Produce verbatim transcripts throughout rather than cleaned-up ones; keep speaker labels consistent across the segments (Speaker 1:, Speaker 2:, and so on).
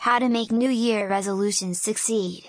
Speaker 1: How to make New Year resolutions succeed.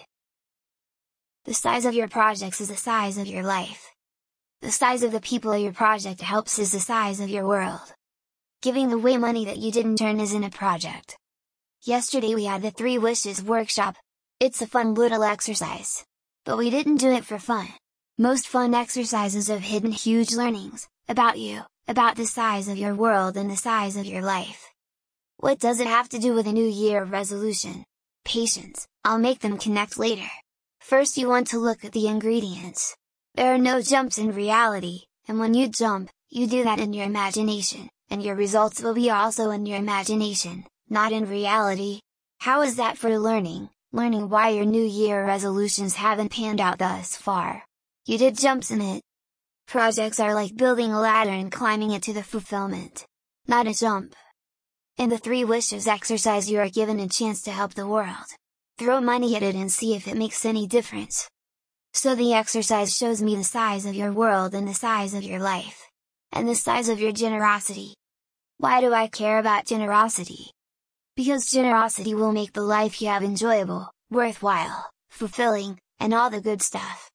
Speaker 1: The size of your projects is the size of your life. The size of the people your project helps is the size of your world. Giving away money that you didn't earn isn't a project. Yesterday we had the Three Wishes workshop. It's a fun little exercise. But we didn't do it for fun. Most fun exercises have hidden huge learnings, about you, about the size of your world and the size of your life. What does it have to do with a New Year resolution? Patience, I'll make them connect later. First you want to look at the ingredients. There are no jumps in reality, and when you jump, you do that in your imagination, and your results will be also in your imagination, not in reality. How is that for learning, learning why your New Year resolutions haven't panned out thus far? You did jumps in it. Projects are like building a ladder and climbing it to the fulfillment. Not a jump. In the Three Wishes exercise you are given a chance to help the world. Throw money at it and see if it makes any difference. So the exercise shows me the size of your world and the size of your life. And the size of your generosity. Why do I care about generosity? Because generosity will make the life you have enjoyable, worthwhile, fulfilling, and all the good stuff.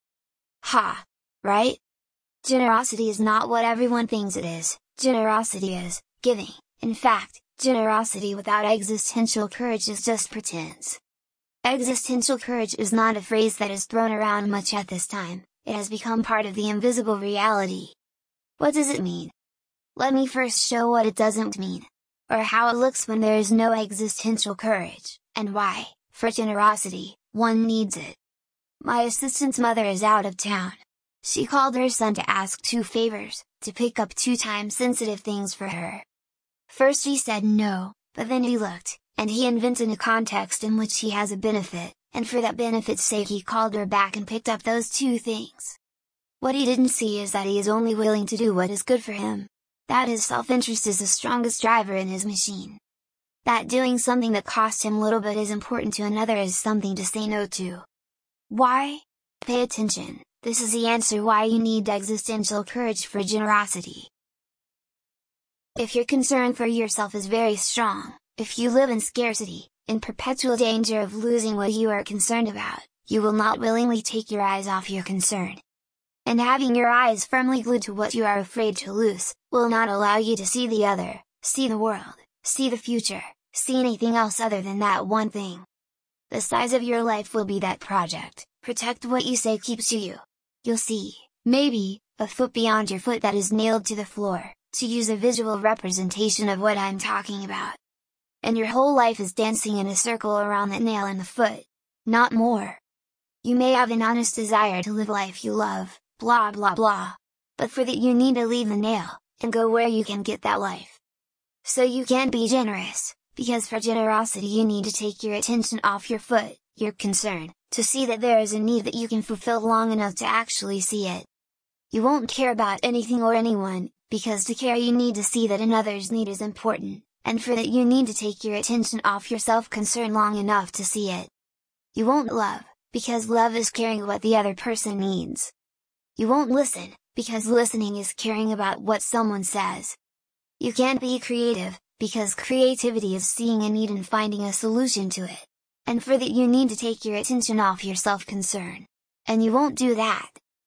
Speaker 1: Ha! Right? Generosity is not what everyone thinks it is. Generosity is giving. In fact, generosity without existential courage is just pretense. Existential courage is not a phrase that is thrown around much at this time, it has become part of the invisible reality. What does it mean? Let me first show what it doesn't mean. Or how it looks when there is no existential courage, and why, for generosity, one needs it. My assistant's mother is out of town. She called her son to ask two favors, to pick up two time-sensitive things for her. First he said no, but then he looked, and he invented a context in which he has a benefit, and for that benefit's sake he called her back and picked up those two things. What he didn't see is that he is only willing to do what is good for him. That his self-interest is the strongest driver in his machine. That doing something that costs him little but is important to another is something to say no to. Why? Pay attention, this is the answer why you need existential courage for generosity. If your concern for yourself is very strong, if you live in scarcity, in perpetual danger of losing what you are concerned about, you will not willingly take your eyes off your concern. And having your eyes firmly glued to what you are afraid to lose, will not allow you to see the other, see the world, see the future, see anything else other than that one thing. The size of your life will be that project. Protect what you say keeps you you. You'll see, maybe, a foot beyond your foot that is nailed to the floor, to use a visual representation of what I'm talking about. And your whole life is dancing in a circle around that nail in the foot. Not more. You may have an honest desire to live life you love, blah blah blah. But for that you need to leave the nail, and go where you can get that life. So you can be generous, because for generosity you need to take your attention off your foot, your concern, to see that there is a need that you can fulfill long enough to actually see it. You won't care about anything or anyone, because to care you need to see that another's need is important, and for that you need to take your attention off your self-concern long enough to see it. You won't love, because love is caring what the other person needs. You won't listen, because listening is caring about what someone says. You can't be creative, because creativity is seeing a need and finding a solution to it. And for that you need to take your attention off your self-concern. And you won't do that.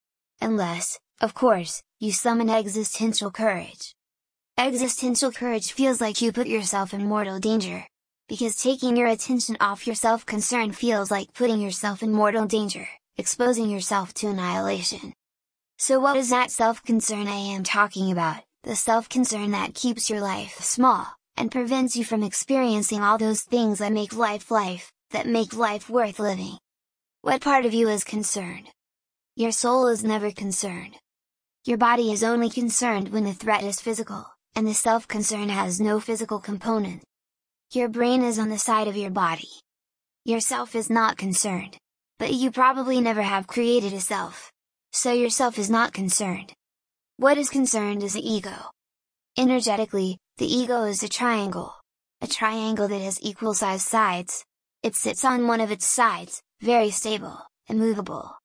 Speaker 1: Unless, of course, you summon existential courage. Existential courage feels like you put yourself in mortal danger. Because taking your attention off your self-concern feels like putting yourself in mortal danger, exposing yourself to annihilation. So what is that self-concern I am talking about? The self-concern that keeps your life small, and prevents you from experiencing all those things that make life life, that make life worth living. What part of you is concerned? Your soul is never concerned. Your body is only concerned when the threat is physical, and the self-concern has no physical component. Your brain is on the side of your body. Your self is not concerned. But you probably never have created a self. So your self is not concerned. What is concerned is the ego. Energetically, the ego is a triangle. A triangle that has equal sized sides. It sits on one of its sides, very stable, immovable.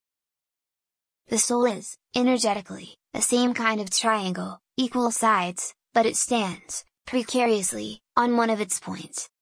Speaker 1: The soul is, energetically, the same kind of triangle, equal sides, but it stands, precariously, on one of its points.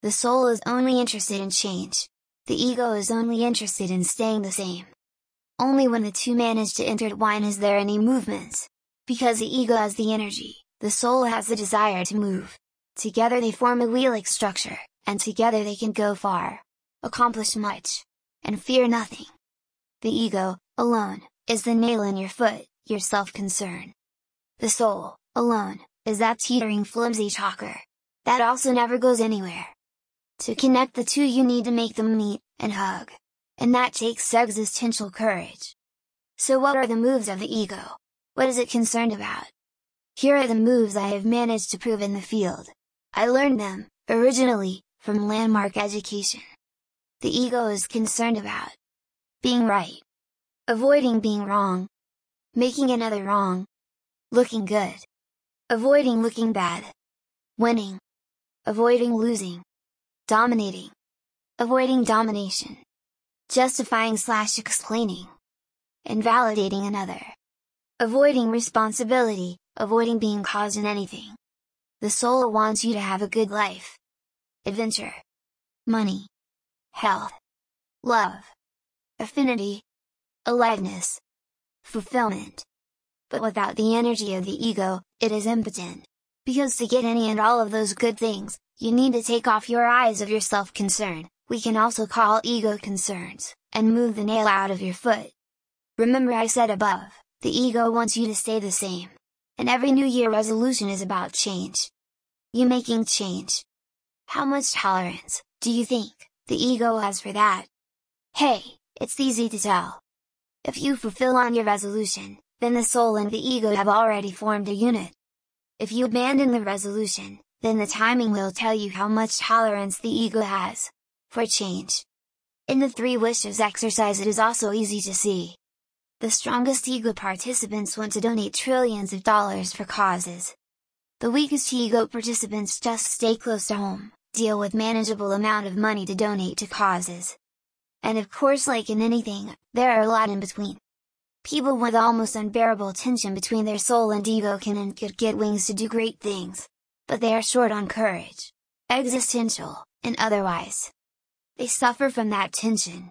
Speaker 1: The soul is only interested in change. The ego is only interested in staying the same. Only when the two manage to intertwine is there any movements. Because the ego has the energy, the soul has the desire to move. Together they form a wheel-like structure, and together they can go far, accomplish much, and fear nothing. The ego, alone, is the nail in your foot, your self-concern. The soul, alone, is that teetering flimsy talker, that also never goes anywhere. To connect the two you need to make them meet, and hug. And that takes existential courage. So what are the moves of the ego? What is it concerned about? Here are the moves I have managed to prove in the field. I learned them, originally, from Landmark Education. The ego is concerned about being right, avoiding being wrong, making another wrong, looking good, avoiding looking bad, winning, avoiding losing, dominating, avoiding domination, justifying slash explaining, invalidating another, avoiding responsibility, avoiding being caused in anything. The soul wants you to have a good life, adventure, money, health, love, affinity, aliveness, fulfillment. But without the energy of the ego, it is impotent. Because to get any and all of those good things, you need to take off your eyes of your self-concern, we can also call ego concerns, and move the nail out of your foot. Remember I said above, the ego wants you to stay the same. And every New Year resolution is about change. You making change. How much tolerance, do you think, the ego has for that? Hey, it's easy to tell. If you fulfill on your resolution, then the soul and the ego have already formed a unit. If you abandon the resolution, then the timing will tell you how much tolerance the ego has for change. In the three wishes exercise it is also easy to see. The strongest ego participants want to donate trillions of dollars for causes. The weakest ego participants just stay close to home, deal with manageable amount of money to donate to causes. And of course, like in anything, there are a lot in between. People with almost unbearable tension between their soul and ego can and could get wings to do great things. But they are short on courage, existential, and otherwise. They suffer from that tension.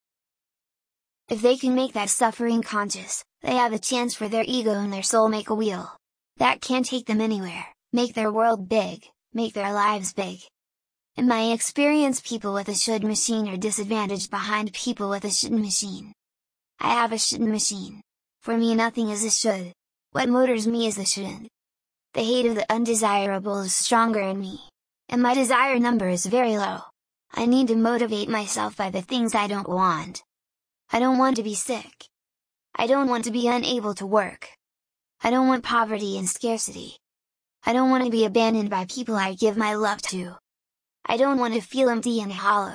Speaker 1: If they can make that suffering conscious, they have a chance for their ego and their soul make a wheel. That can take them anywhere, make their world big, make their lives big. In my experience, people with a should machine are disadvantaged behind people with a shouldn't machine. I have a shouldn't machine. For me nothing is a should. What motors me is the shouldn't. The hate of the undesirable is stronger in me. And my desire number is very low. I need to motivate myself by the things I don't want. I don't want to be sick. I don't want to be unable to work. I don't want poverty and scarcity. I don't want to be abandoned by people I give my love to. I don't want to feel empty and hollow.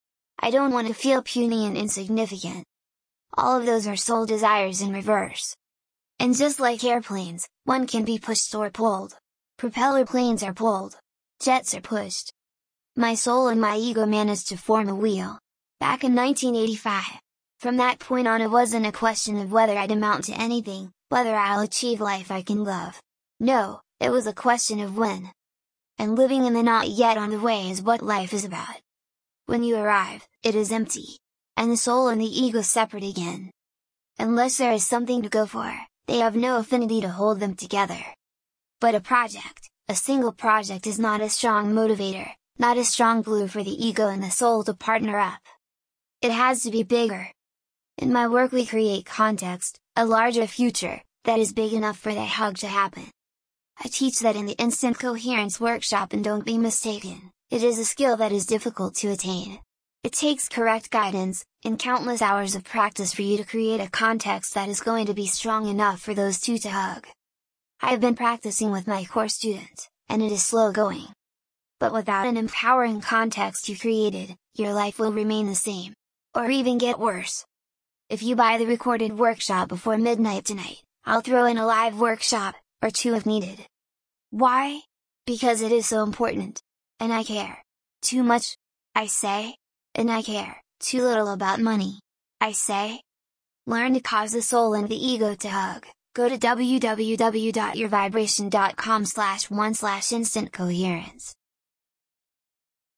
Speaker 1: I don't want to feel puny and insignificant. All of those are soul desires in reverse. And just like airplanes, one can be pushed or pulled. Propeller planes are pulled. Jets are pushed. My soul and my ego managed to form a wheel. Back in nineteen eighty-five. From that point on it wasn't a question of whether I'd amount to anything, whether I'll achieve life I can love. No, it was a question of when. And living in the not yet on the way is what life is about. When you arrive, it is empty. And the soul and the ego separate again. Unless there is something to go for, they have no affinity to hold them together. But a project, a single project is not a strong motivator, not a strong glue for the ego and the soul to partner up. It has to be bigger. In my work we create context, a larger future, that is big enough for that hug to happen. I teach that in the Instant Coherence workshop, and don't be mistaken, it is a skill that is difficult to attain. It takes correct guidance, and countless hours of practice for you to create a context that is going to be strong enough for those two to hug. I have been practicing with my core students, and it is slow going. But without an empowering context you created, your life will remain the same, or even get worse. If you buy the recorded workshop before midnight tonight, I'll throw in a live workshop, or two if needed. Why? Because it is so important. And I care. Too much, I say. And I care too little about money, I say. Learn to cause the soul and the ego to hug. Go to w w w dot your vibration dot com slash one slash instant coherence.